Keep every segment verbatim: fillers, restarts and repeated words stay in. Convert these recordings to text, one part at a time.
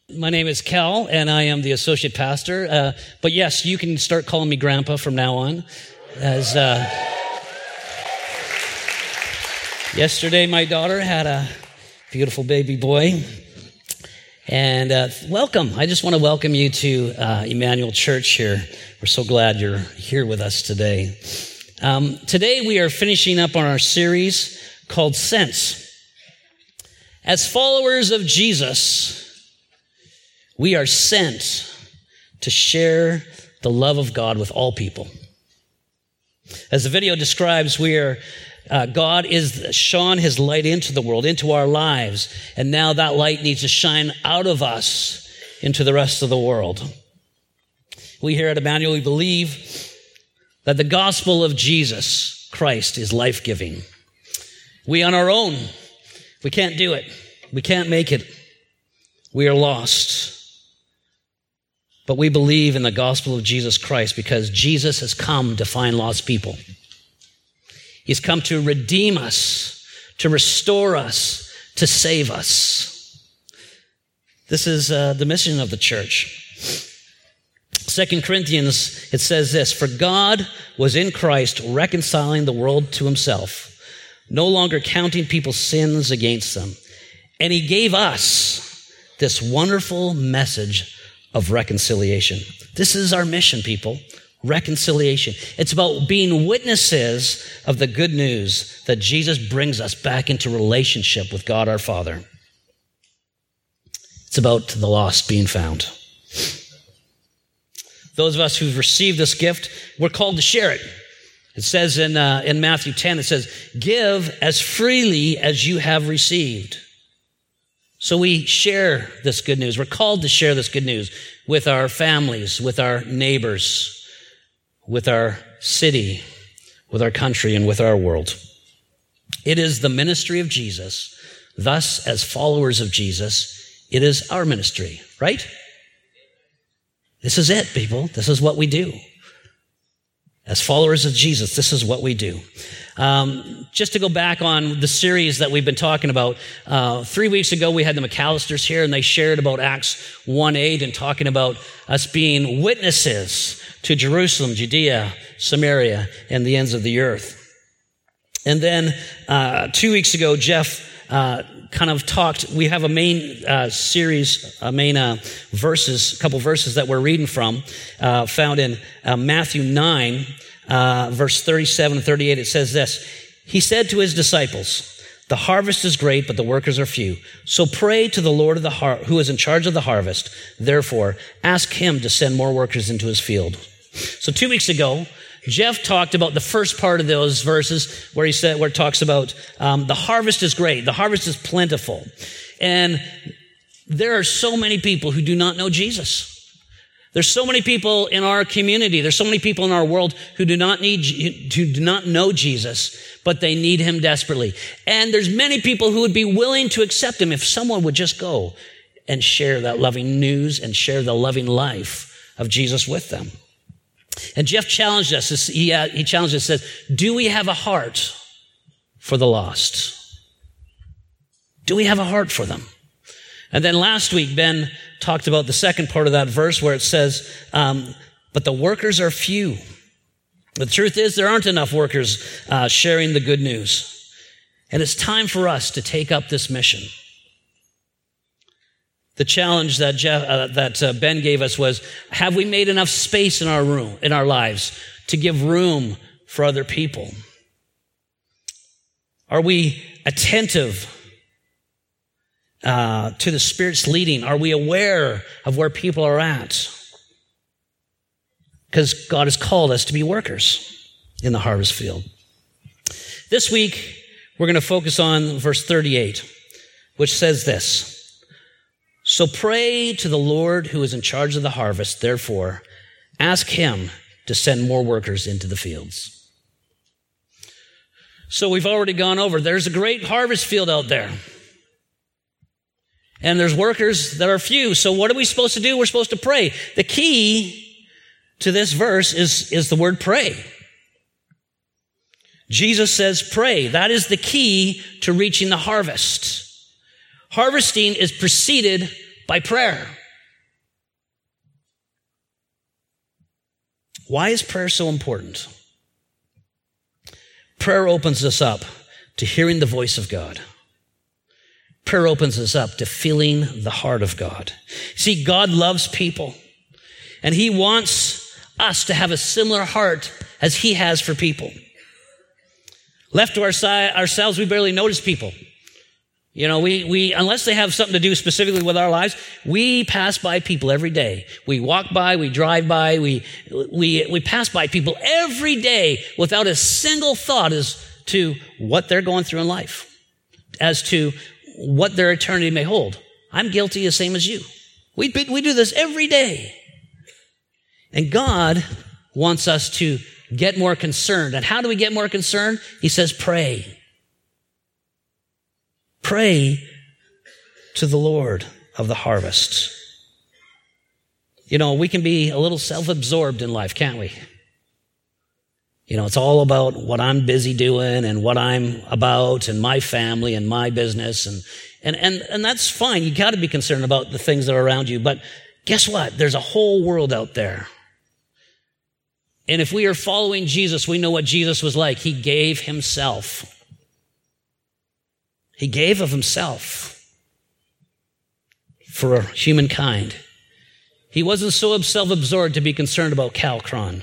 My name is Cal, and I am the associate pastor. Uh, but yes, you can start calling me Grandpa from now on. As uh, yesterday, my daughter had a beautiful baby boy. And uh, welcome. I just want to welcome you to uh, Emmanuel Church here. We're so glad you're here with us today. Um, today, we are finishing up on our series called Sense. As followers of Jesus, we are sent to share the love of God with all people. As the video describes, we are, uh, God is shone his light into the world, into our lives, and now that light needs to shine out of us into the rest of the world. We here at Emmanuel, we believe that the gospel of Jesus Christ is life-giving. We on our own, we can't do it. We can't make it. We are lost. But we believe in the gospel of Jesus Christ because Jesus has come to find lost people. He's come to redeem us, to restore us, to save us. This is uh, the mission of the church. Second Corinthians, it says this, "For God was in Christ reconciling the world to himself, no longer counting people's sins against them. And he gave us this wonderful message of reconciliation." This is our mission, people. Reconciliation. It's about being witnesses of the good news that Jesus brings us back into relationship with God our Father. It's about the lost being found. Those of us who've received this gift, we're called to share it. It says in, uh, in Matthew ten, it says, "Give as freely as you have received." So we share this good news. We're called to share this good news with our families, with our neighbors, with our city, with our country, and with our world. It is the ministry of Jesus. Thus, as followers of Jesus, it is our ministry, right? This is it, people. This is what we do. As followers of Jesus, this is what we do. Um, just to go back on the series that we've been talking about, uh, three weeks ago we had the McAllisters here and they shared about Acts one eight and talking about us being witnesses to Jerusalem, Judea, Samaria, and the ends of the earth. And then uh, two weeks ago, Jeff uh, kind of talked, we have a main uh, series, a main uh, verses, a couple verses that we're reading from, uh, found in uh, Matthew nine, uh, verse thirty-seven and thirty-eight. It says this, "He said to his disciples, 'The harvest is great, but the workers are few. So pray to the Lord of the har- who is in charge of the harvest. Therefore, ask him to send more workers into his field.'" So two weeks ago, Jeff talked about the first part of those verses where he said, where it talks about um, the harvest is great, the harvest is plentiful, and there are so many people who do not know Jesus. There's so many people in our community, there's so many people in our world who do not need, who do not know Jesus, but they need him desperately. And there's many people who would be willing to accept him if someone would just go and share that loving news and share the loving life of Jesus with them. And Jeff challenged us, he, uh, he challenged us, says, do we have a heart for the lost? Do we have a heart for them? And then last week, Ben talked about the second part of that verse where it says, um, but the workers are few. The truth is there aren't enough workers uh, sharing the good news. And it's time for us to take up this mission. The challenge that Jeff, uh, that uh, Ben gave us was, have we made enough space in our room, in our lives, to give room for other people? Are we attentive uh, to the Spirit's leading? Are we aware of where people are at? Because God has called us to be workers in the harvest field. This week, we're going to focus on verse thirty-eight, which says this. So pray to the Lord who is in charge of the harvest. Therefore, ask him to send more workers into the fields. So we've already gone over. There's a great harvest field out there. And there's workers that are few. So what are we supposed to do? We're supposed to pray. The key to this verse is, is the word pray. Jesus says pray. That is the key to reaching the harvest. Harvesting is preceded by prayer. Why is prayer so important? Prayer opens us up to hearing the voice of God. Prayer opens us up to feeling the heart of God. See, God loves people, and he wants us to have a similar heart as he has for people. Left to our side, ourselves, we barely notice people. You know, we, we, unless they have something to do specifically with our lives, we pass by people every day. We walk by, we drive by, we, we, we pass by people every day without a single thought as to what they're going through in life, as to what their eternity may hold. I'm guilty the same as you. We, we do this every day. And God wants us to get more concerned. And how do we get more concerned? He says, pray. Pray to the Lord of the harvest. You know, we can be a little self-absorbed in life, can't we? You know, it's all about what I'm busy doing and what I'm about and my family and my business. And, and, and, and that's fine. You got to be concerned about the things that are around you. But guess what? There's a whole world out there. And if we are following Jesus, we know what Jesus was like. He gave himself. He gave of himself for humankind. He wasn't so self-absorbed to be concerned about Cal Cron.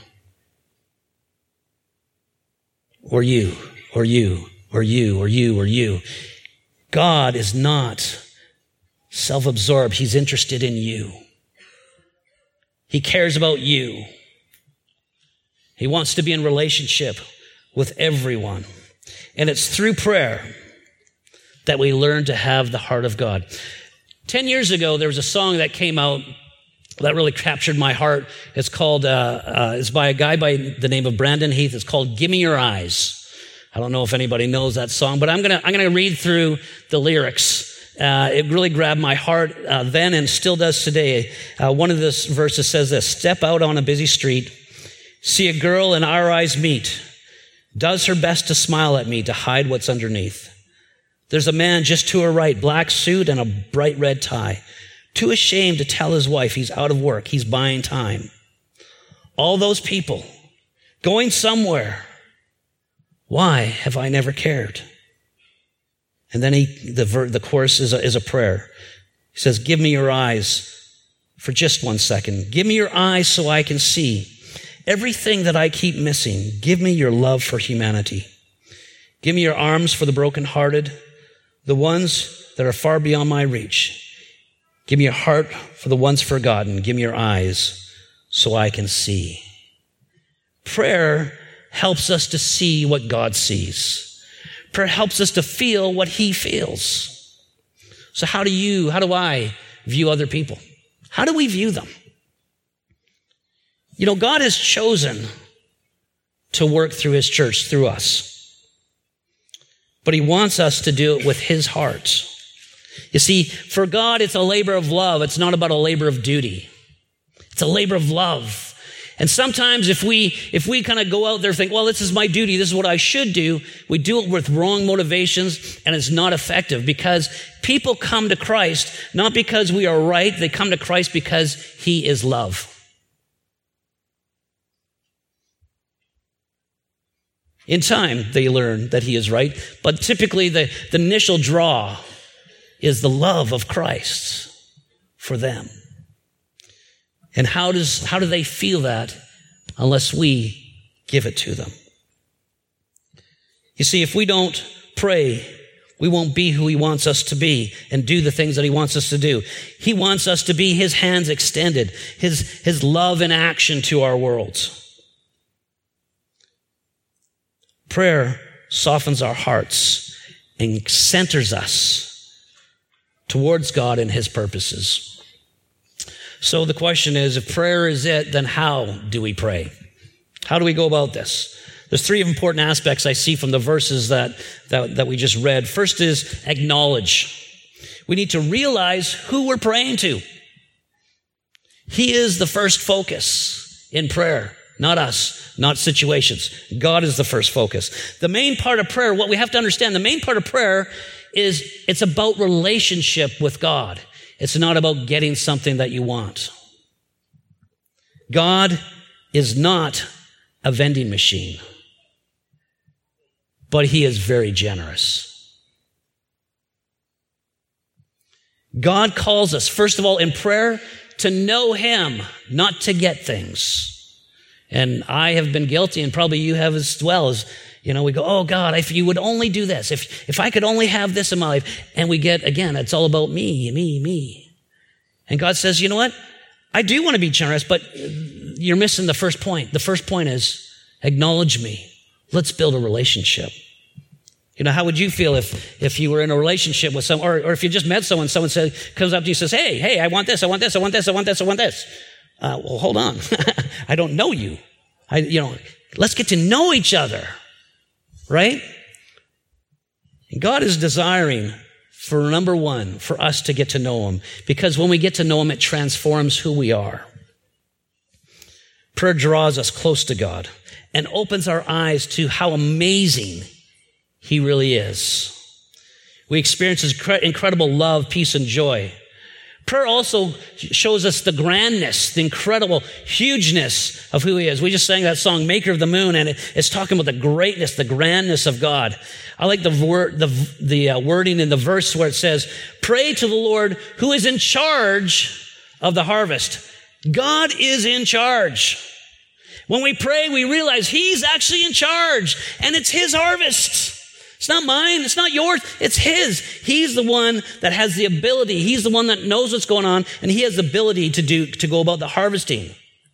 Or you, or you, or you, or you, or you. God is not self-absorbed. He's interested in you. He cares about you. He wants to be in relationship with everyone. And it's through prayer that we learn to have the heart of God. Ten years ago, there was a song that came out that really captured my heart. It's called, uh, uh, it's by a guy by the name of Brandon Heath. It's called Give Me Your Eyes. I don't know if anybody knows that song, but I'm gonna, I'm gonna read through the lyrics. Uh, it really grabbed my heart uh, then and still does today. Uh, one of the verses says this: step out on a busy street, see a girl and our eyes meet, does her best to smile at me to hide what's underneath. There's a man just to her right, black suit and a bright red tie, too ashamed to tell his wife he's out of work, he's buying time. All those people going somewhere. Why have I never cared? And then he, the, the chorus is a, is a prayer. He says, give me your eyes for just one second. Give me your eyes so I can see everything that I keep missing. Give me your love for humanity. Give me your arms for the brokenhearted, the ones that are far beyond my reach. Give me your heart for the ones forgotten. Give me your eyes so I can see. Prayer helps us to see what God sees. Prayer helps us to feel what he feels. So how do you, how do I view other people? How do we view them? You know, God has chosen to work through his church, through us. But he wants us to do it with his heart. You see, for God, it's a labor of love. It's not about a labor of duty. It's a labor of love. And sometimes if we, if we kind of go out there and think, well, this is my duty, this is what I should do, we do it with wrong motivations and it's not effective because people come to Christ not because we are right, they come to Christ because he is love. In time, they learn that he is right, but typically the, the initial draw is the love of Christ for them. And how does, how do they feel that unless we give it to them? You see, if we don't pray, we won't be who he wants us to be and do the things that he wants us to do. He wants us to be his hands extended, his, his love in action to our world. Prayer softens our hearts and centers us towards God and his purposes. So the question is, if prayer is it, then how do we pray? How do we go about this? There's three important aspects I see from the verses that, that, that we just read. First is acknowledge. We need to realize who we're praying to. He is the first focus in prayer, not us, not situations. God is the first focus. The main part of prayer, what we have to understand, the main part of prayer is it's about relationship with God. It's not about getting something that you want. God is not a vending machine, but he is very generous. God calls us, first of all, in prayer, to know him, not to get things. And I have been guilty, and probably you have as well, as, you know, we go, oh God, if you would only do this, if, if I could only have this in my life. And we get, again, it's all about me, me, me. And God says, you know what? I do want to be generous, but you're missing the first point. The first point is acknowledge me. Let's build a relationship. You know, how would you feel if, if you were in a relationship with someone, or, or if you just met someone, someone says, comes up to you and says, hey, hey, I want this, I want this, I want this, I want this, I want this. Uh, well, hold on. I don't know you. I, you know, let's get to know each other, right? And God is desiring, for number one, for us to get to know him, because when we get to know him, it transforms who we are. Prayer draws us close to God and opens our eyes to how amazing he really is. We experience his incredible love, peace, and joy. Prayer also shows us the grandness, the incredible hugeness of who he is. We just sang that song, Maker of the Moon, and it's talking about the greatness, the grandness of God. I like the word, the, the uh, wording in the verse where it says, pray to the Lord who is in charge of the harvest. God is in charge. When we pray, we realize he's actually in charge, and it's his harvest. It's not mine. It's not yours. It's his. He's the one that has the ability. He's the one that knows what's going on, and he has the ability to do, to go about the harvesting.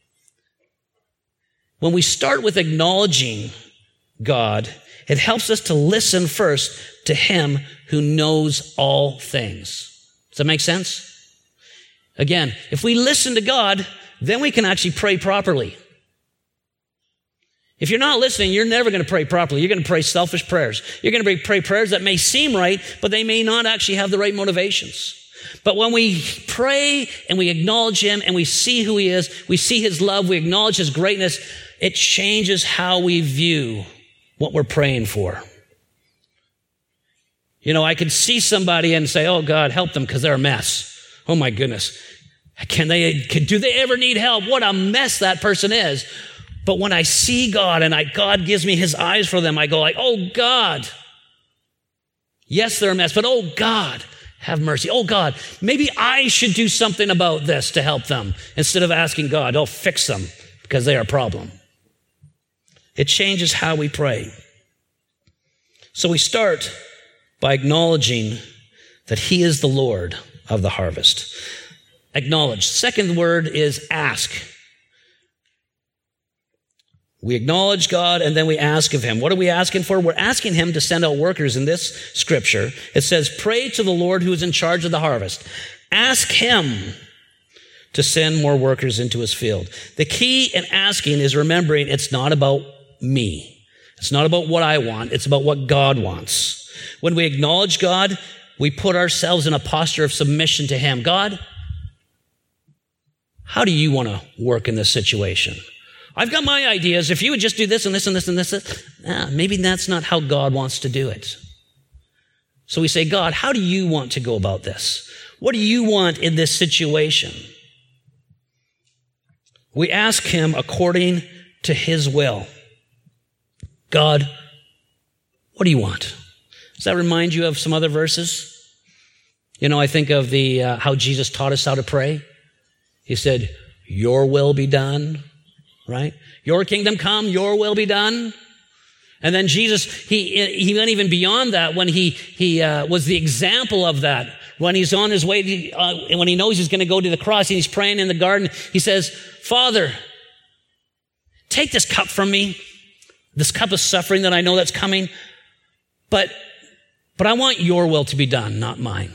When we start with acknowledging God, it helps us to listen first to him who knows all things. Does that make sense? Again, if we listen to God, then we can actually pray properly. If you're not listening, you're never going to pray properly. You're going to pray selfish prayers. You're going to pray prayers that may seem right, but they may not actually have the right motivations. But when we pray and we acknowledge him and we see who he is, we see his love, we acknowledge his greatness, it changes how we view what we're praying for. You know, I could see somebody and say, oh God, help them because they're a mess. Oh my goodness. Can they, can, do they ever need help? What a mess that person is. But when I see God and I, God gives me his eyes for them, I go like, oh God, yes, they're a mess, but oh God, have mercy. Oh God, maybe I should do something about this to help them instead of asking God, oh, fix them because they are a problem. It changes how we pray. So we start by acknowledging that he is the Lord of the harvest. Acknowledge. Second word is ask. We acknowledge God and then we ask of him. What are we asking for? We're asking him to send out workers. In this scripture, it says, pray to the Lord who is in charge of the harvest. Ask him to send more workers into his field. The key in asking is remembering it's not about me. It's not about what I want. It's about what God wants. When we acknowledge God, we put ourselves in a posture of submission to him. God, how do you want to work in this situation? I've got my ideas. If you would just do this and this and this and this, nah, maybe that's not how God wants to do it. So we say, God, how do you want to go about this? What do you want in this situation? We ask him according to his will. God, what do you want? Does that remind you of some other verses? You know, I think of the uh, how Jesus taught us how to pray. He said, your will be done. Right? Your kingdom come, your will be done. And then Jesus, he he went even beyond that when he he uh, was the example of that. When he's on his way, to, uh, and when he knows he's going to go to the cross and he's praying in the garden, he says, Father, take this cup from me, this cup of suffering that I know that's coming, but but I want your will to be done, not mine.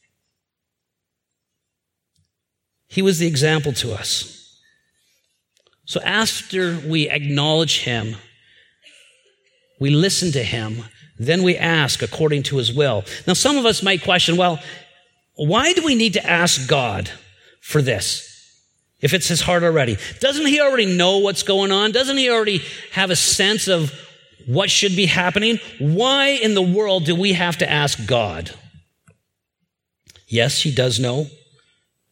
He was the example to us. So after we acknowledge him, we listen to him, then we ask according to his will. Now, some of us might question, well, why do we need to ask God for this if it's his heart already? Doesn't he already know what's going on? Doesn't he already have a sense of what should be happening? Why in the world do we have to ask God? Yes, he does know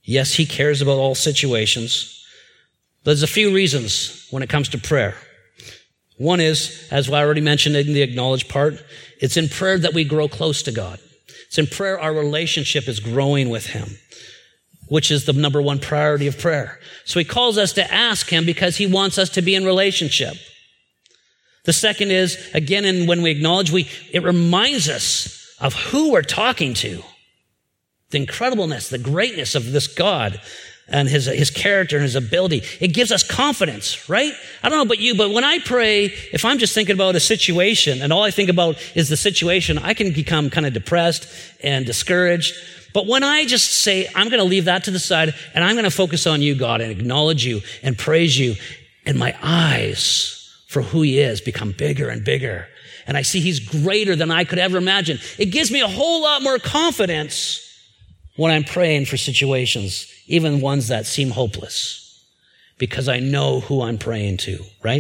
Yes, he cares about all situations. But there's a few reasons when it comes to prayer. One is, as I already mentioned in the acknowledge part, it's in prayer that we grow close to God. It's in prayer our relationship is growing with him, which is the number one priority of prayer. So he calls us to ask him because he wants us to be in relationship. The second is, again, and when we acknowledge, we it reminds us of who we're talking to. The incredibleness, the greatness of this God and his, his character and his ability. It gives us confidence, right? I don't know about you, but when I pray, if I'm just thinking about a situation and all I think about is the situation, I can become kind of depressed and discouraged. But when I just say, I'm going to leave that to the side and I'm going to focus on you, God, and acknowledge you and praise you, and my eyes for who he is become bigger and bigger. And I see he's greater than I could ever imagine. It gives me a whole lot more confidence when I'm praying for situations, even ones that seem hopeless, because I know who I'm praying to, right?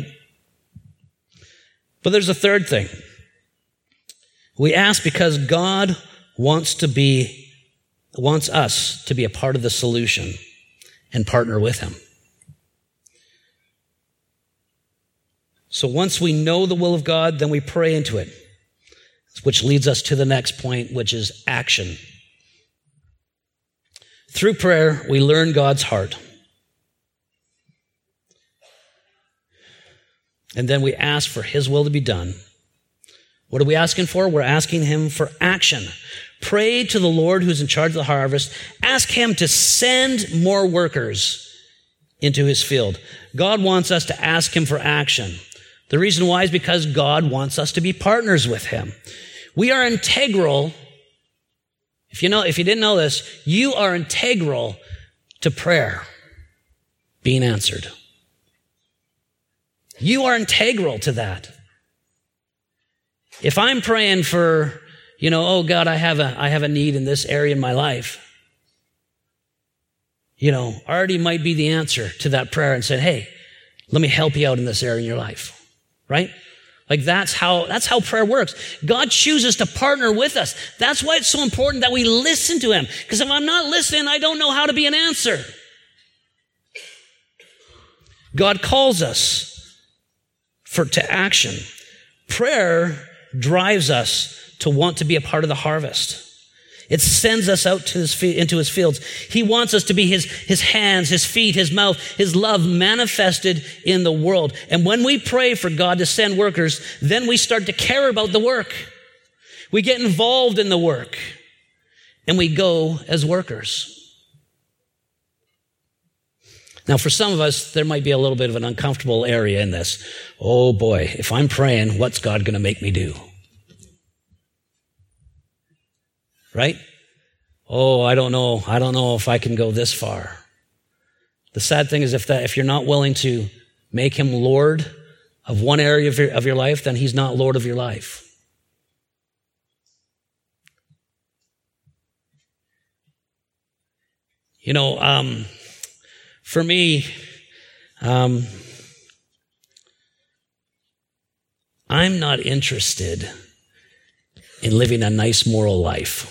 But there's a third thing. We ask because God wants to be, wants us to be a part of the solution and partner with him. So once we know the will of God, then we pray into it, which leads us to the next point, which is action. Through prayer, we learn God's heart. And then we ask for his will to be done. What are we asking for? We're asking him for action. Pray to the Lord who's in charge of the harvest. Ask him to send more workers into his field. God wants us to ask him for action. The reason why is because God wants us to be partners with him. We are integral. If you know, if you didn't know this, you are integral to prayer being answered. You are integral to that. If I'm praying for, you know, oh God, I have a, I have a need in this area in my life, you know, already might be the answer to that prayer and said, hey, let me help you out in this area in your life. Right? Like that's how, that's how prayer works. God chooses to partner with us. That's why it's so important that we listen to him. Because if I'm not listening, I don't know how to be an answer. God calls us for, to action. Prayer drives us to want to be a part of the harvest. It sends us out to his, into his fields. He wants us to be his, his hands, his feet, his mouth, his love manifested in the world. And when we pray for God to send workers, then we start to care about the work. We get involved in the work and we go as workers. Now, for some of us, there might be a little bit of an uncomfortable area in this. Oh boy, if I'm praying, what's God going to make me do? Right? Oh, I don't know. I don't know if I can go this far. The sad thing is if that, if you're not willing to make him Lord of one area of your, of your life, then he's not Lord of your life. You know, um, for me, um, I'm not interested in living a nice moral life.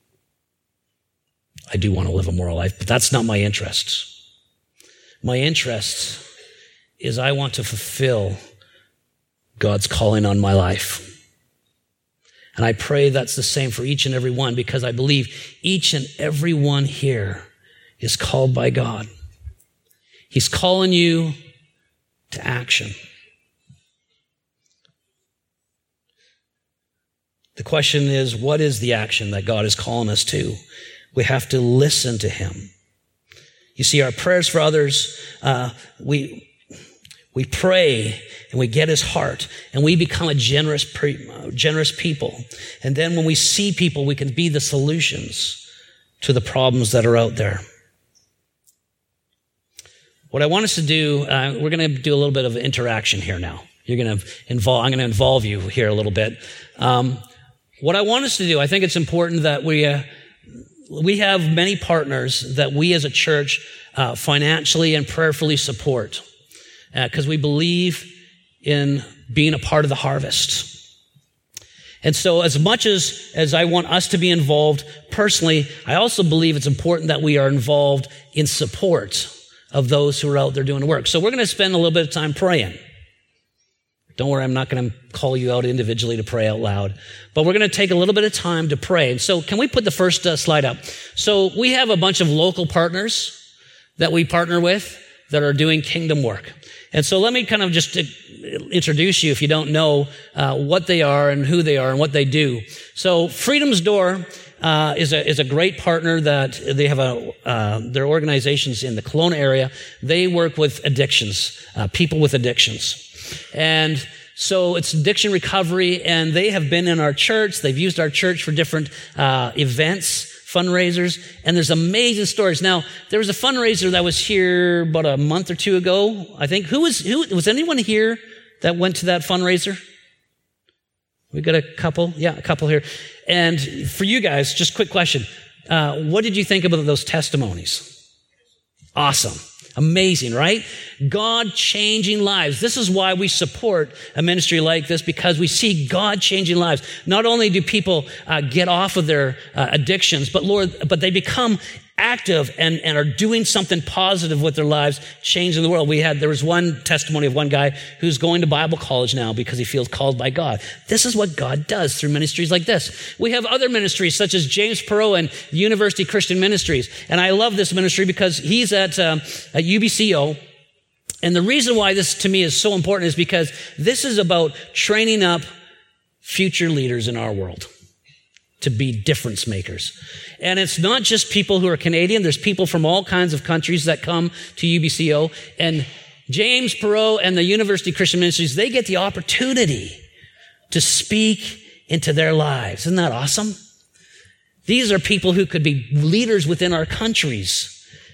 I do want to live a moral life, but that's not my interest. My interest is I want to fulfill God's calling on my life. And I pray that's the same for each and every one, because I believe each and every one here is called by God. He's calling you to action. The question is, what is the action that God is calling us to? We have to listen to him. You see, our prayers for others, uh, we we pray and we get his heart and we become a generous, pre- generous people. And then when we see people, we can be the solutions to the problems that are out there. What I want us to do, uh, we're going to do a little bit of interaction here now. You're going to involve, I'm going to involve you here a little bit. Um, what I want us to do, I think it's important that we, uh, we have many partners that we as a church uh, financially and prayerfully support because uh, we believe in being a part of the harvest. And so as much as, as I want us to be involved personally, I also believe it's important that we are involved in support of those who are out there doing the work. So we're going to spend a little bit of time praying. Don't worry, I'm not going to call you out individually to pray out loud. But we're going to take a little bit of time to pray. And so can we put the first uh, slide up? So we have a bunch of local partners that we partner with that are doing kingdom work. And so let me kind of just introduce you, if you don't know, uh, what they are and who they are and what they do. So Freedom's Door uh, is a is a great partner that they have a uh, their organizations in the Kelowna area. They work with addictions, uh, people with addictions. And so it's addiction recovery, and they have been in our church. They've used our church for different uh, events, fundraisers, and there's amazing stories. Now, there was a fundraiser that was here about a month or two ago, I think. Who was, who, was anyone here that went to that fundraiser? We got a couple? Yeah, a couple here. And for you guys, just quick question. Uh, what did you think about those testimonies? Awesome. Amazing, right? God changing lives. This is why we support a ministry like this, because we see God changing lives. Not only do people uh, get off of their uh, addictions, but Lord, but they become active and, and are doing something positive with their lives, changing the world. We had, there was one testimony of one guy who's going to Bible college now because he feels called by God. This is what God does through ministries like this. We have other ministries such as James Perot and University Christian Ministries. And I love this ministry because he's at, um, at U B C O. And the reason why this to me is so important is because this is about training up future leaders in our world to be difference makers. And it's not just people who are Canadian. There's people from all kinds of countries that come to U B C O. And James Perot and the University Christian Ministries, they get the opportunity to speak into their lives. Isn't that awesome? These are people who could be leaders within our countries.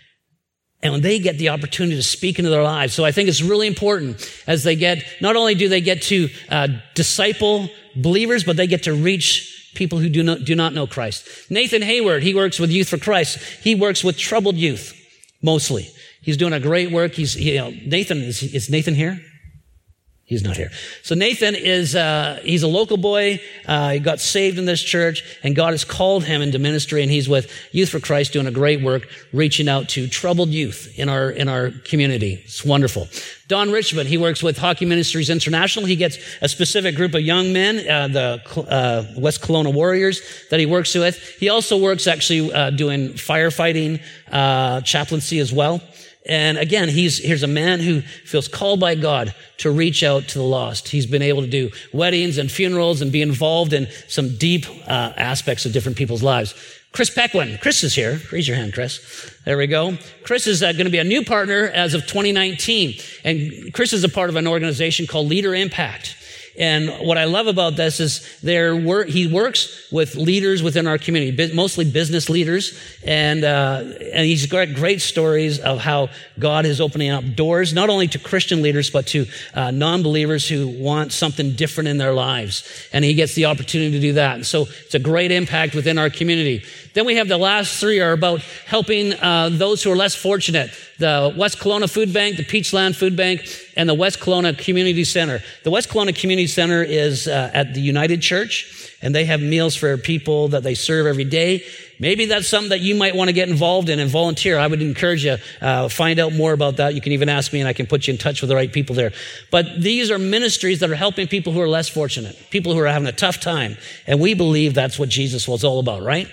And when they get the opportunity to speak into their lives. So I think it's really important as they get, not only do they get to uh, disciple believers, but they get to reach people who do not, do not know Christ. Nathan Hayward, he works with Youth for Christ. He works with troubled youth, mostly. He's doing a great work. He's, you know, Nathan, is, is Nathan here? He's not here. So Nathan is, uh, he's a local boy. Uh, he got saved in this church, and God has called him into ministry, and he's with Youth for Christ doing a great work, reaching out to troubled youth in our, in our community. It's wonderful. Don Richmond, he works with Hockey Ministries International. He gets a specific group of young men, uh, the, uh, West Kelowna Warriors that he works with. He also works actually, uh, doing firefighting, uh, chaplaincy as well. And again, he's, here's a man who feels called by God to reach out to the lost. He's been able to do weddings and funerals and be involved in some deep uh, aspects of different people's lives. Chris Pequin. Chris is here. Raise your hand, Chris. There we go. Chris is uh, going to be a new partner as of twenty nineteen. And Chris is a part of an organization called Leader Impact. And what I love about this is there wor- he works with leaders within our community, mostly business leaders, and uh, and he's got great stories of how God is opening up doors, not only to Christian leaders, but to uh, non-believers who want something different in their lives. And he gets the opportunity to do that. And so it's a great impact within our community. Then we have the last three are about helping uh, those who are less fortunate. The West Kelowna Food Bank, the Peachland Food Bank, and the West Kelowna Community Center. The West Kelowna Community Center is uh, at the United Church, and they have meals for people that they serve every day. Maybe that's something that you might want to get involved in and volunteer. I would encourage you, uh, find out more about that. You can even ask me and I can put you in touch with the right people there. But these are ministries that are helping people who are less fortunate, people who are having a tough time. And we believe that's what Jesus was all about, right?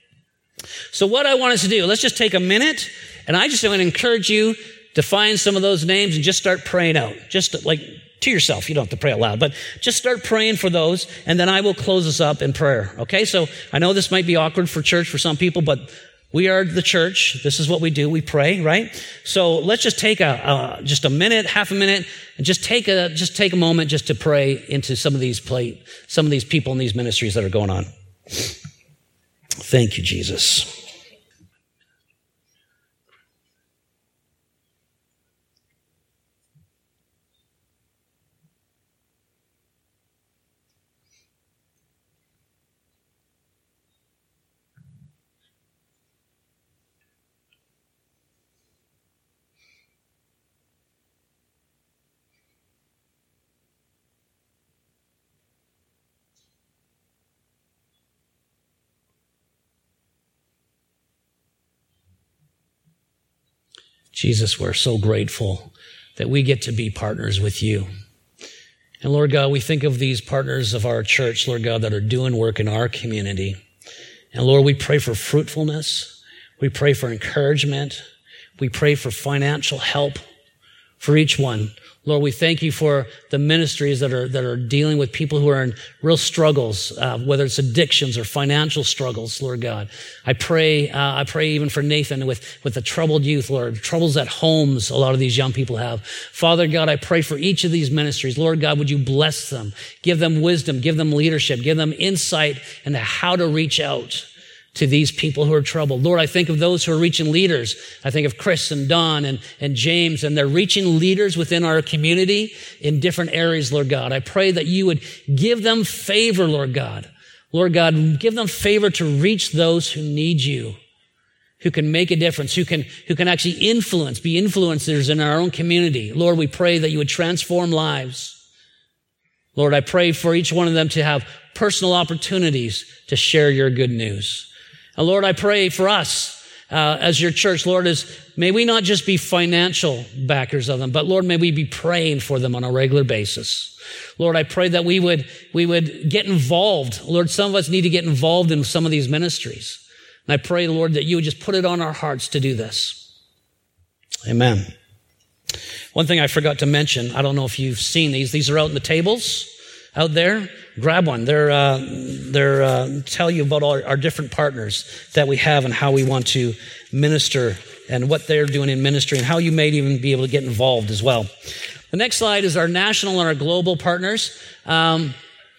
So what I want us to do, let's just take a minute, and I just want to encourage you to find some of those names and just start praying out. Just like to yourself. You don't have to pray out loud, but just start praying for those, and then I will close us up in prayer. Okay? So I know this might be awkward for church for some people, but we are the church. This is what we do. We pray, right? So let's just take a, a just a minute, half a minute, and just take a just take a moment just to pray into some of these play, some of these people in these ministries that are going on. Thank you, Jesus. Jesus, we're so grateful that we get to be partners with you. And Lord God, we think of these partners of our church, Lord God, that are doing work in our community. And Lord, we pray for fruitfulness. We pray for encouragement. We pray for financial help for each one. Lord, we thank you for the ministries that are that are dealing with people who are in real struggles, uh, whether it's addictions or financial struggles, Lord God. I pray, uh, I pray even for Nathan with, with the troubled youth, Lord, troubles at homes a lot of these young people have. Father God, I pray for each of these ministries. Lord God, would you bless them, give them wisdom, give them leadership, give them insight into how to reach out to these people who are troubled. Lord, I think of those who are reaching leaders. I think of Chris and Don and, and James, and they're reaching leaders within our community in different areas, Lord God. I pray that you would give them favor, Lord God. Lord God, give them favor to reach those who need you, who can make a difference, who can, who can actually influence, be influencers in our own community. Lord, we pray that you would transform lives. Lord, I pray for each one of them to have personal opportunities to share your good news. And Lord, I pray for us uh, as your church, Lord, is may we not just be financial backers of them, but Lord, may we be praying for them on a regular basis. Lord, I pray that we would we would get involved. Lord, some of us need to get involved in some of these ministries. And I pray, Lord, that you would just put it on our hearts to do this. Amen. One thing I forgot to mention, I don't know if you've seen these. These are out in the tables out there. Grab one. They're, uh, they're, uh, tell you about all our, our different partners that we have and how we want to minister and what they're doing in ministry and how you may even be able to get involved as well. The next slide is our national and our global partners. Um,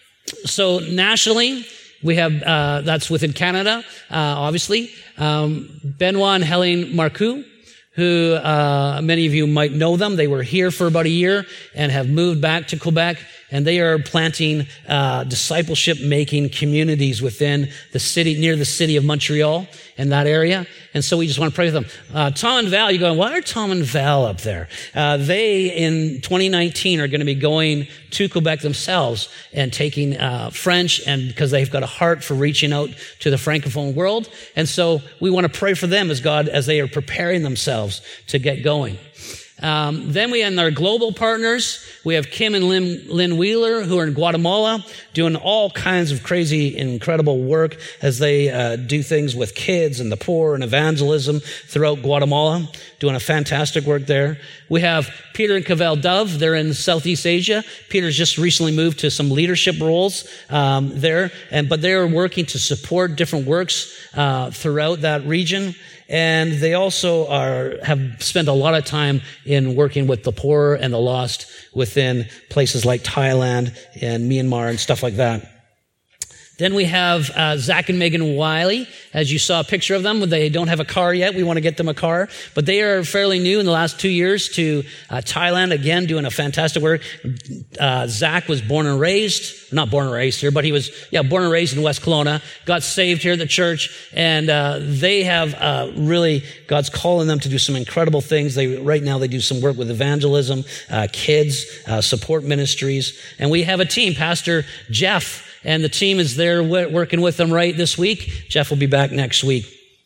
so nationally, we have, uh, that's within Canada, uh, obviously. Um, Benoit and Helen Marcoux, who, uh, many of you might know them. They were here for about a year and have moved back to Quebec. And they are planting uh, discipleship-making communities within the city, near the city of Montreal, in that area. And so we just want to pray for them. Uh, Tom and Val, you're going, why are Tom and Val up there? Uh, they, in twenty nineteen, are going to be going to Quebec themselves and taking uh, French, and because they've got a heart for reaching out to the Francophone world. And so we want to pray for them as God, as they are preparing themselves to get going. Um, then we have our global partners. We have Kim and Lynn, Lynn Wheeler, who are in Guatemala, doing all kinds of crazy, incredible work as they uh, do things with kids and the poor and evangelism throughout Guatemala, doing a fantastic work there. We have Peter and Cavell Dove. They're in Southeast Asia. Peter's just recently moved to some leadership roles um, there, and but they're working to support different works uh, throughout that region. And they also are have spent a lot of time in working with the poor and the lost within places like Thailand and Myanmar and stuff like that. Then we have uh, Zach and Megan Wiley. As you saw a picture of them, they don't have a car yet. We want to get them a car. But they are fairly new in the last two years to uh, Thailand, again, doing a fantastic work. Uh, Zach was born and raised, not born and raised here, but he was, yeah, born and raised in West Kelowna, got saved here at the church, and uh, they have uh, really, God's calling them to do some incredible things. They Right now, they do some work with evangelism, uh, kids, uh, support ministries. And we have a team, Pastor Jeff, and the team is there working with them right this week. Jeff will be back next week.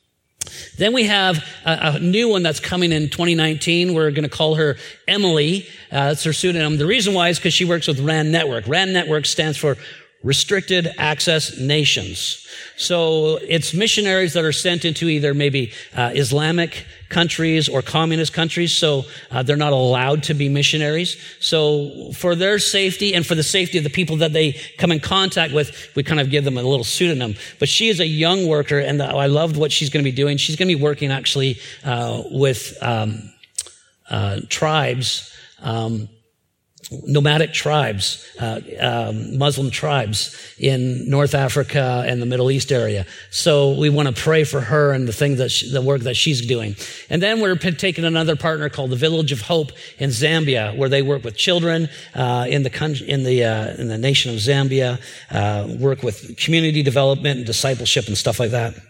Then we have a, a new one that's coming in twenty nineteen. We're going to call her Emily. Uh, that's her pseudonym. The reason why is because she works with R A N Network. R A N Network stands for Restricted Access Nations. So it's missionaries that are sent into either maybe uh, Islamic countries or communist countries, so uh, they're not allowed to be missionaries. So for their safety and for the safety of the people that they come in contact with, we kind of give them a little pseudonym. But she is a young worker, and I loved what she's going to be doing. She's going to be working actually uh, with um, uh, tribes, um, nomadic tribes, uh, um, Muslim tribes in North Africa and the Middle East area. So we want to pray for her and the thing that she, the work that she's doing. And then we're taking another partner called the Village of Hope in Zambia, where they work with children uh, in the country, in the uh, in the nation of Zambia, uh, work with community development and discipleship and stuff like that.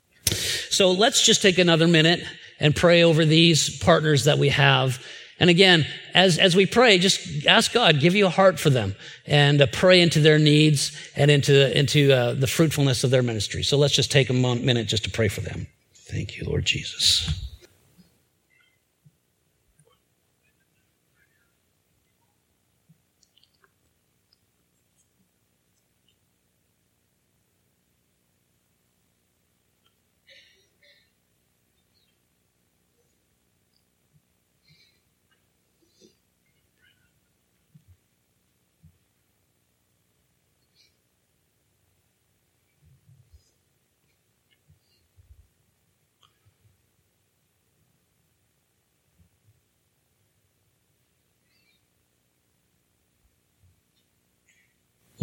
So let's just take another minute and pray over these partners that we have. And again, as, as we pray, just ask God, give you a heart for them, and uh, pray into their needs and into, into uh, the fruitfulness of their ministry. So let's just take a minute just to pray for them. Thank you, Lord Jesus.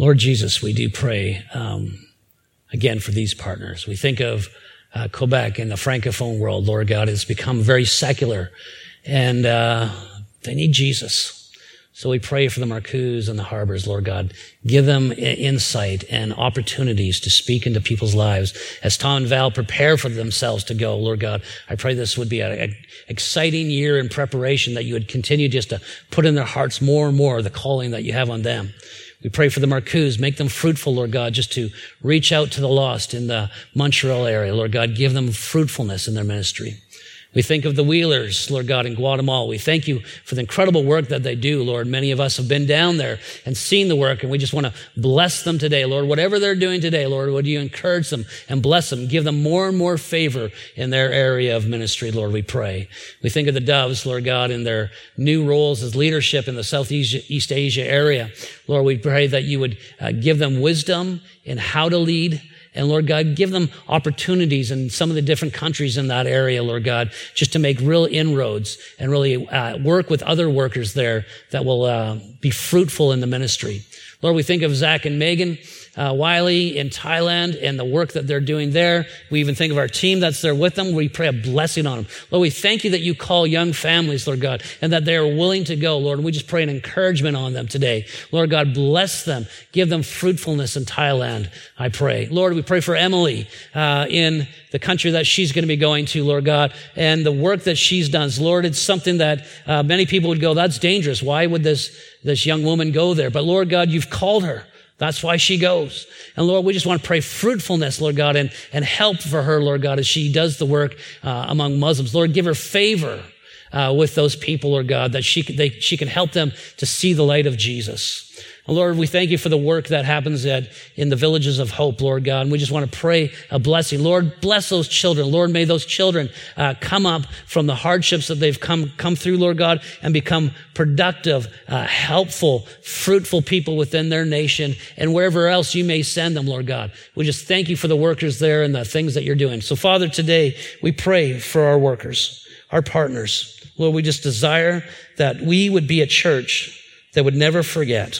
Lord Jesus, we do pray, um, again, for these partners. We think of uh, Quebec and the Francophone world, Lord God, has become very secular, and uh, they need Jesus. So we pray for the Marcoux and the Harbors, Lord God. Give them insight and opportunities to speak into people's lives. As Tom and Val prepare for themselves to go, Lord God, I pray this would be an exciting year in preparation, that you would continue just to put in their hearts more and more the calling that you have on them. We pray for the Marcoux. Make them fruitful, Lord God, just to reach out to the lost in the Montreal area. Lord God, give them fruitfulness in their ministry. We think of the Wheelers, Lord God, in Guatemala. We thank you for the incredible work that they do, Lord. Many of us have been down there and seen the work, and we just want to bless them today, Lord. Whatever they're doing today, Lord, would you encourage them and bless them, give them more and more favor in their area of ministry, Lord, we pray. We think of the Doves, Lord God, in their new roles as leadership in the Southeast Asia area. Lord, we pray that you would uh, give them wisdom in how to lead. And Lord God, give them opportunities in some of the different countries in that area, Lord God, just to make real inroads and really uh, work with other workers there that will uh, be fruitful in the ministry. Lord, we think of Zach and Megan uh, Wiley in Thailand and the work that they're doing there. We even think of our team that's there with them. We pray a blessing on them. Lord, we thank you that you call young families, Lord God, and that they are willing to go, Lord. And we just pray an encouragement on them today. Lord God, bless them. Give them fruitfulness in Thailand, I pray. Lord, we pray for Emily uh, in the country that she's going to be going to, Lord God, and the work that she's done. Lord, it's something that uh, many people would go, that's dangerous. Why would this, this young woman go there? But Lord God, you've called her. That's why she goes. And Lord, we just want to pray fruitfulness, Lord God, and, and help for her, Lord God, as she does the work uh, among Muslims. Lord, give her favor uh, with those people, Lord God, that she, they, she can help them to see the light of Jesus. And Lord, we thank you for the work that happens at, in the villages of hope, Lord God. And we just want to pray a blessing. Lord, bless those children. Lord, may those children uh, come up from the hardships that they've come, come through, Lord God, and become productive, uh, helpful, fruitful people within their nation and wherever else you may send them, Lord God. We just thank you for the workers there and the things that you're doing. So Father, today we pray for our workers, our partners. Lord, we just desire that we would be a church that would never forget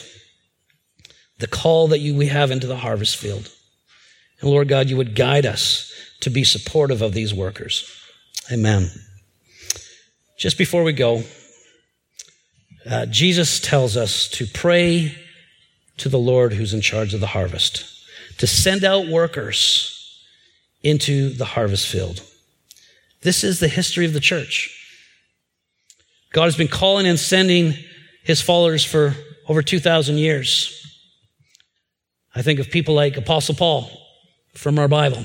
the call that you, we have into the harvest field. And Lord God, you would guide us to be supportive of these workers. Amen. Just before we go, uh, Jesus tells us to pray to the Lord who's in charge of the harvest, to send out workers into the harvest field. This is the history of the church. God has been calling and sending his followers for over two thousand years. I think of people like Apostle Paul from our Bible,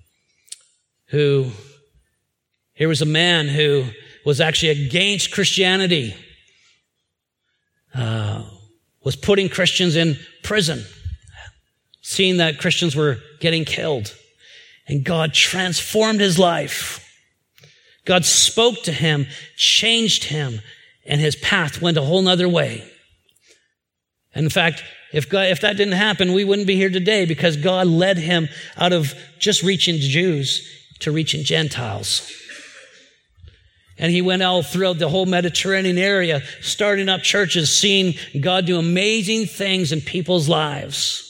who, here was a man who was actually against Christianity, uh, was putting Christians in prison, seeing that Christians were getting killed. And God transformed his life. God spoke to him, changed him, and his path went a whole nother way. And in fact, If God, if that didn't happen, we wouldn't be here today, because God led him out of just reaching Jews to reaching Gentiles. And he went all throughout the whole Mediterranean area, starting up churches, seeing God do amazing things in people's lives.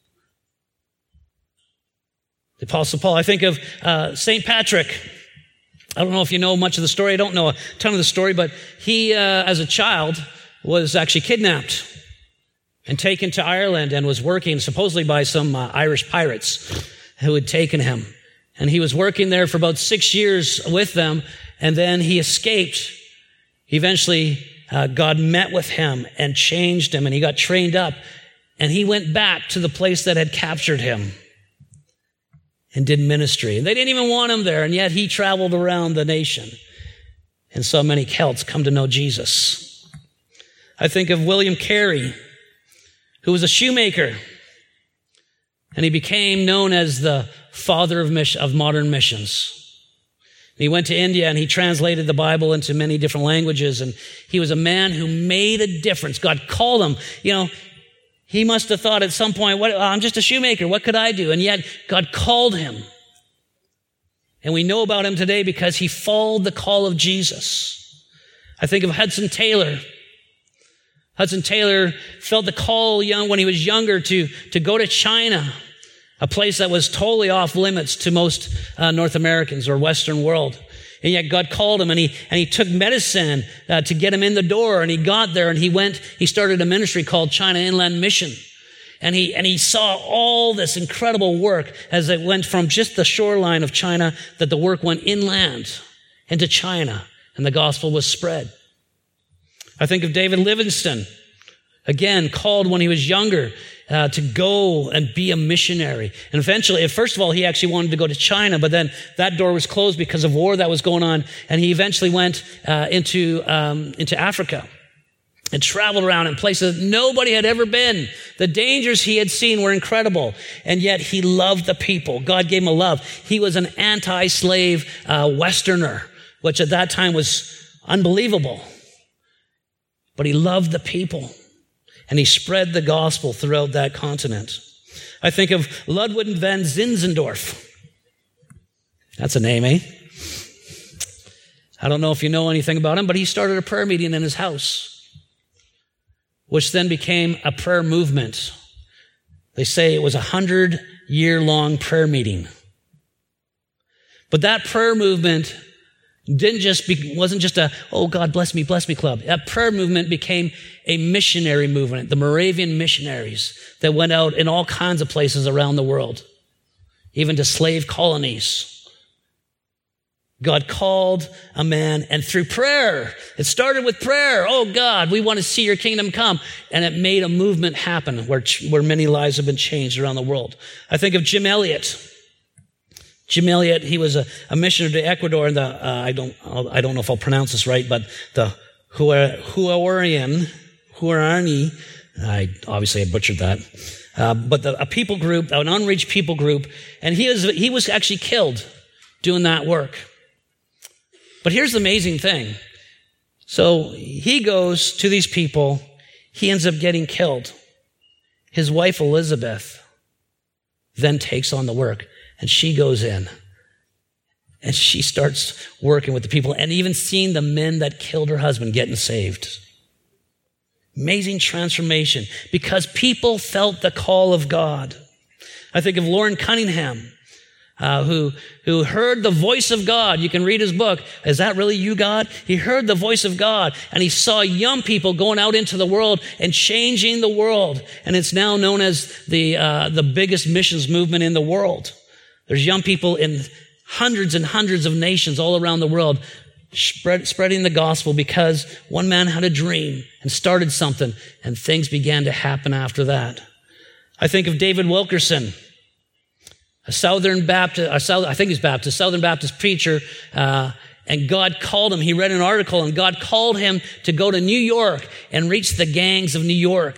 The Apostle Paul, I think of uh, Saint Patrick. I don't know if you know much of the story. I don't know a ton of the story, but he, uh, as a child, was actually kidnapped and taken to Ireland and was working supposedly by some uh, Irish pirates who had taken him. And he was working there for about six years with them, and then he escaped. Eventually, uh, God met with him and changed him, and he got trained up, and he went back to the place that had captured him and did ministry. And they didn't even want him there, and yet he traveled around the nation and saw many Celts come to know Jesus. I think of William Carey, who was a shoemaker, and he became known as the father of, mission, of modern missions. He went to India and he translated the Bible into many different languages, and he was a man who made a difference. God called him. You know, he must have thought at some point, what, I'm just a shoemaker, what could I do? And yet God called him. And we know about him today because he followed the call of Jesus. I think of Hudson Taylor. Hudson Taylor felt the call young when he was younger to, to go to China, a place that was totally off limits to most uh, North Americans or Western world. And yet God called him, and he and he took medicine uh, to get him in the door. And he got there, and he went. He started a ministry called China Inland Mission, and he and he saw all this incredible work as it went from just the shoreline of China, that the work went inland into China, and the gospel was spread. I think of David Livingstone, again called when he was younger uh, to go and be a missionary. And eventually, first of all, he actually wanted to go to China, but then that door was closed because of war that was going on, and he eventually went uh, into um, into Africa and traveled around in places that nobody had ever been. The dangers he had seen were incredible, and yet he loved the people. God gave him a love. He was an anti-slave uh, Westerner, which at that time was unbelievable. But he loved the people, and he spread the gospel throughout that continent. I think of Ludwig van Zinzendorf. That's a name, eh? I don't know if you know anything about him, but he started a prayer meeting in his house, which then became a prayer movement. They say it was a hundred-year-long prayer meeting. But that prayer movement didn't just be, wasn't just a, oh, God bless me, bless me club. That prayer movement became a missionary movement, the Moravian missionaries that went out in all kinds of places around the world, even to slave colonies. God called a man, and through prayer, it started with prayer. Oh, God, we want to see your kingdom come. And it made a movement happen where, where many lives have been changed around the world. I think of Jim Elliot. Jim Elliot, he was a, a missionary to Ecuador, and the, uh, I don't, I don't know if I'll pronounce this right, but the Huarian, Huarani, I obviously I butchered that, uh, but the, a people group, an unreached people group, and he was he was actually killed doing that work. But here's the amazing thing: so he goes to these people, he ends up getting killed. His wife Elizabeth then takes on the work. And she goes in and she starts working with the people and even seeing the men that killed her husband getting saved. Amazing transformation because people felt the call of God. I think of Lauren Cunningham, uh, who, who heard the voice of God. You can read his book. Is that really you, God? He heard the voice of God, and he saw young people going out into the world and changing the world. And it's now known as the, uh, the biggest missions movement in the world. There's young people in hundreds and hundreds of nations all around the world spread, spreading the gospel because one man had a dream and started something, and things began to happen after that. I think of David Wilkerson, a Southern Baptist, a South, I think he's Baptist, Southern Baptist preacher, uh, and God called him. He read an article, and God called him to go to New York and reach the gangs of New York.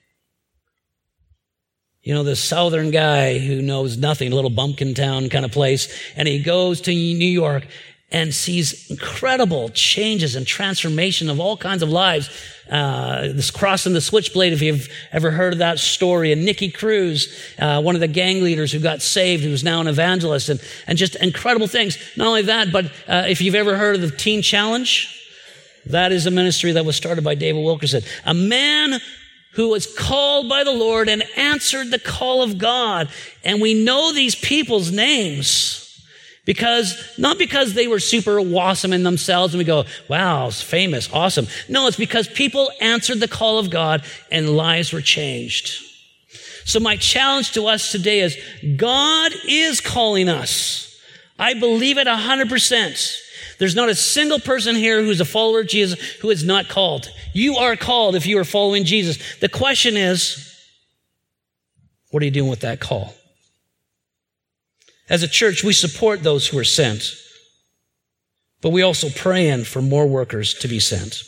You know, this Southern guy who knows nothing, a little bumpkin town kind of place. And he goes to New York and sees incredible changes and transformation of all kinds of lives. Uh, this crossing the switchblade, if you've ever heard of that story. And Nicky Cruz, uh, one of the gang leaders who got saved, who's now an evangelist, and, and just incredible things. Not only that, but uh, if you've ever heard of the Teen Challenge, that is a ministry that was started by David Wilkerson. A man who was called by the Lord and answered the call of God. And we know these people's names because, not because they were super awesome in themselves and we go, wow, it's famous, awesome. No, it's because people answered the call of God and lives were changed. So my challenge to us today is God is calling us. I believe it a hundred percent. There's not a single person here who's a follower of Jesus who is not called. You are called if you are following Jesus. The question is, what are you doing with that call? As a church, we support those who are sent, but we also pray in for more workers to be sent.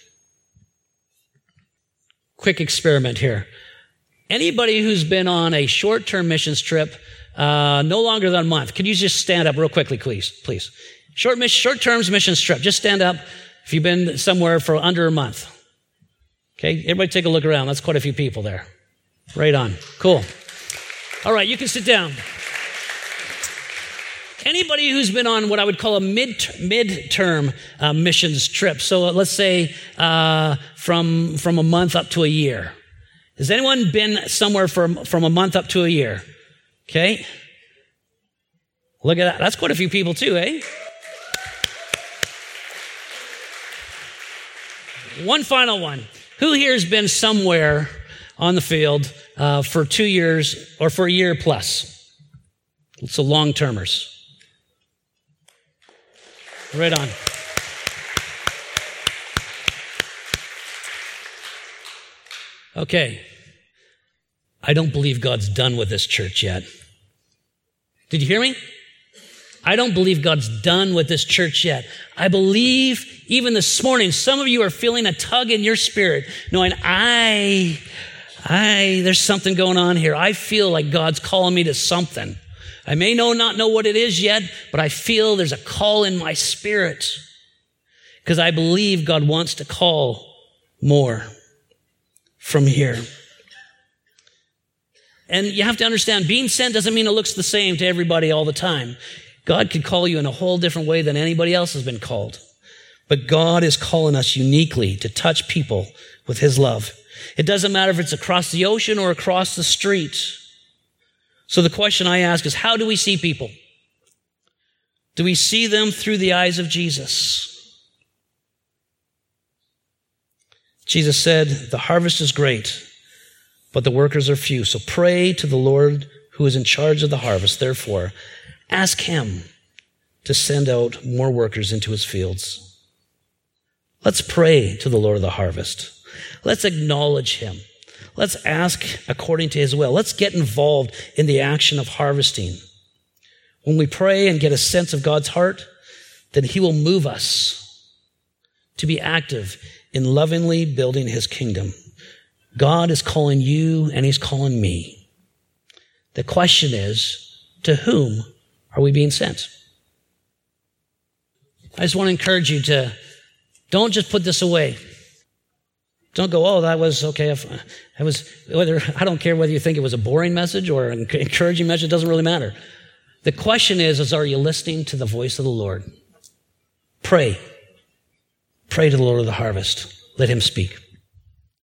Quick experiment here. Anybody who's been on a short-term missions trip, uh, no longer than a month, could you just stand up real quickly, please? Please. Short mission, short-term missions trip. Just stand up if you've been somewhere for under a month. Okay, everybody take a look around. That's quite a few people there. Right on. Cool. All right, you can sit down. Anybody who's been on what I would call a mid midterm uh, missions trip, so let's say uh, from from a month up to a year. Has anyone been somewhere from from a month up to a year? Okay, look at that. That's quite a few people too, eh? One final one. Who here has been somewhere on the field uh, for two years or for a year plus? So long-termers. Right on. Okay. I don't believe God's done with this church yet. Did you hear me? I don't believe God's done with this church yet. I believe even this morning, some of you are feeling a tug in your spirit, knowing I, I, there's something going on here. I feel like God's calling me to something. I may know not know what it is yet, but I feel there's a call in my spirit because I believe God wants to call more from here. And you have to understand, being sent doesn't mean it looks the same to everybody all the time. God could call you in a whole different way than anybody else has been called. But God is calling us uniquely to touch people with his love. It doesn't matter if it's across the ocean or across the street. So the question I ask is, how do we see people? Do we see them through the eyes of Jesus? Jesus said, the harvest is great, but the workers are few. So pray to the Lord who is in charge of the harvest. Therefore, ask him to send out more workers into his fields. Let's pray to the Lord of the harvest. Let's acknowledge him. Let's ask according to his will. Let's get involved in the action of harvesting. When we pray and get a sense of God's heart, then he will move us to be active in lovingly building his kingdom. God is calling you and he's calling me. The question is, to whom are we being sent? I just want to encourage you to don't just put this away. Don't go, oh, that was okay. If I was, whether I don't care whether you think it was a boring message or an encouraging message, it doesn't really matter. The question is, is are you listening to the voice of the Lord? Pray. Pray to the Lord of the harvest. Let him speak.